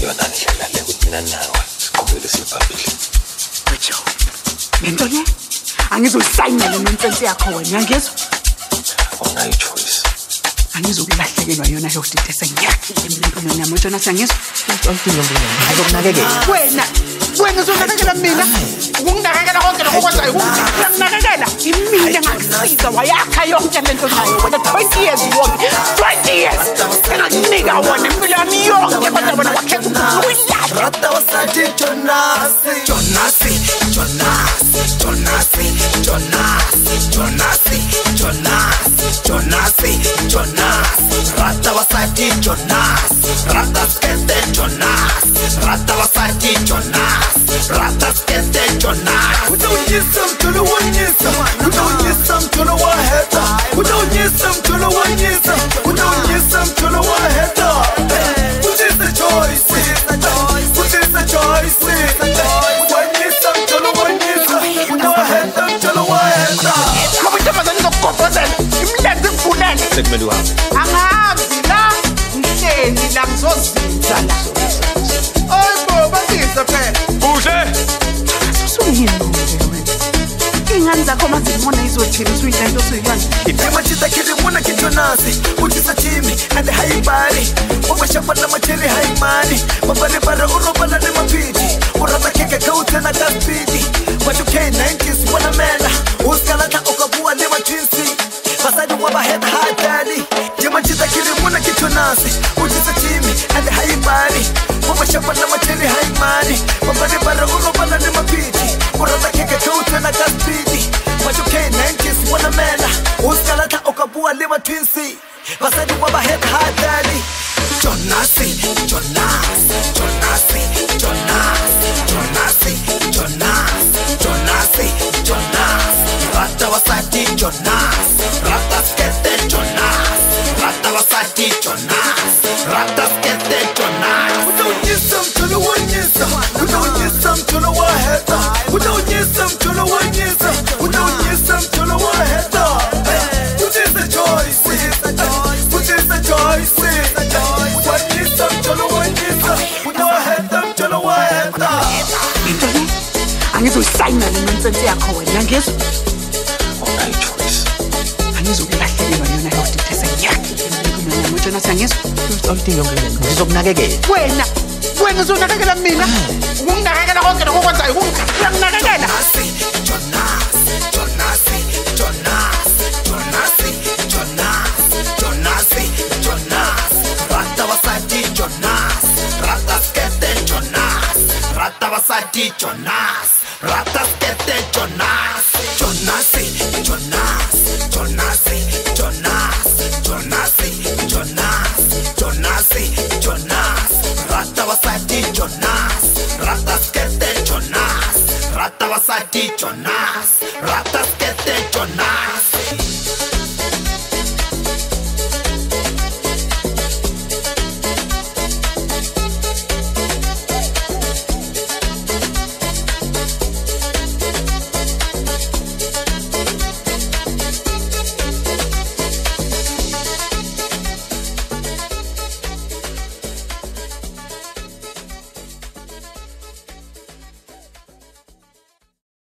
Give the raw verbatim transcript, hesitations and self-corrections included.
yona ndlela le ukuthi mina nawe siqhubeke siphambili. Wethu. Ngento nye angizosayinela nonsense yakho wena ngizwe. Ona ichoice. Angizokulahlekelwa yona yo dite senyakhi empilweni yami wena siyangizwa. Awudinga mina. Azokunakekela. Wena wena uzonakekela mina. Ukunginakekela konke lokho kwenzayo ukunginakekela. Imina ngakusiza wayakha yonke lento nayo wena twenty years wonke. twenty years. Engakunika wona impilo yami yonke kodwa wena wakhe ukuyilahla. Rata wasati Jonasi Jonasi Jonasi Jonasi Jonasi Jonasi Jonasi Jonasi Jonasi Rata wasati Jonasi Rata skete Jonasi Rata wasati Jonasi Rata skete Jonasi Udawunyisa mtolo wanyisa Udawunyisa mtolo waheta Udawunyisa mtolo wanyisa Udawunyisa mtolo waheta Udawunyisa choice Which is the choice? When you some to the one you some, no head them to the one. How much of a go for them? You let them put that. Take me to house. I'm Zila. Msheni la mzozizana. Oh, Boba is the pen. Bouger. Suyini wewe. Ingane zakho mazimona izothini usuyilento suyilwana. Imachita kidi muna kijonasi, utisa chimi and the high body. Wabashapa na macheli high money. Mabare bara uroba na nema piti. Urata keke kaute na gaspidi. Watu K nineties wana mela. Uskalata ukabua nema twinsi. Basadi waba head high daddy. Imachita kidi muna kijonasi, utisa chimi and the high body. Wabashapa na macheli high money. Mabare bara uroba na nema piti. Urata keke kaute na gaspidi. Watu K nineties wana mela. Uskalata ukabua nema twinsi. Basadi waba head high daddy. Jonasi, Jonasi, Jonasi, Jonasi, Jonasi, Jonasi, Jonasi, Jonasi, Rata wasati Jonasi, Rata skete Jonasi, Rata wasati Jonasi, Rata skete Jonasi. Udawunyisa mtolo wanyisa, udawunyisa mtolo waheta, udawunyisa mtolo wanyisa, udawunyisa mtolo waheta. Which is the choice? Which is the choice? Angizosayinela nonsense yakho wena ngizwe. Ona ichoice. Angizokulahlekelwa yona yo dite senyakhi empilweni yami wena siyangizwa. Awudinga mina. Ngizokunakekela. Wena wena uzonakekela mina. Ukunginakekela konke lokho kwenzayo ukunginakekela. Jonasi, Jonasi, Jonasi, Jonasi, Jonasi, Jonasi, Jonasi, Rata wasati Jonasi, Rata skete Jonasi, Rata wasati Jonasi, Rata skete Jonasi, Jonasi, Jonasi, Jonasi, Jonasi, Jonasi, Jonasi, Jonasi, Jonasi, Rata wasati Jonasi, Rata skete Jonasi, Rata wasati Jonasi.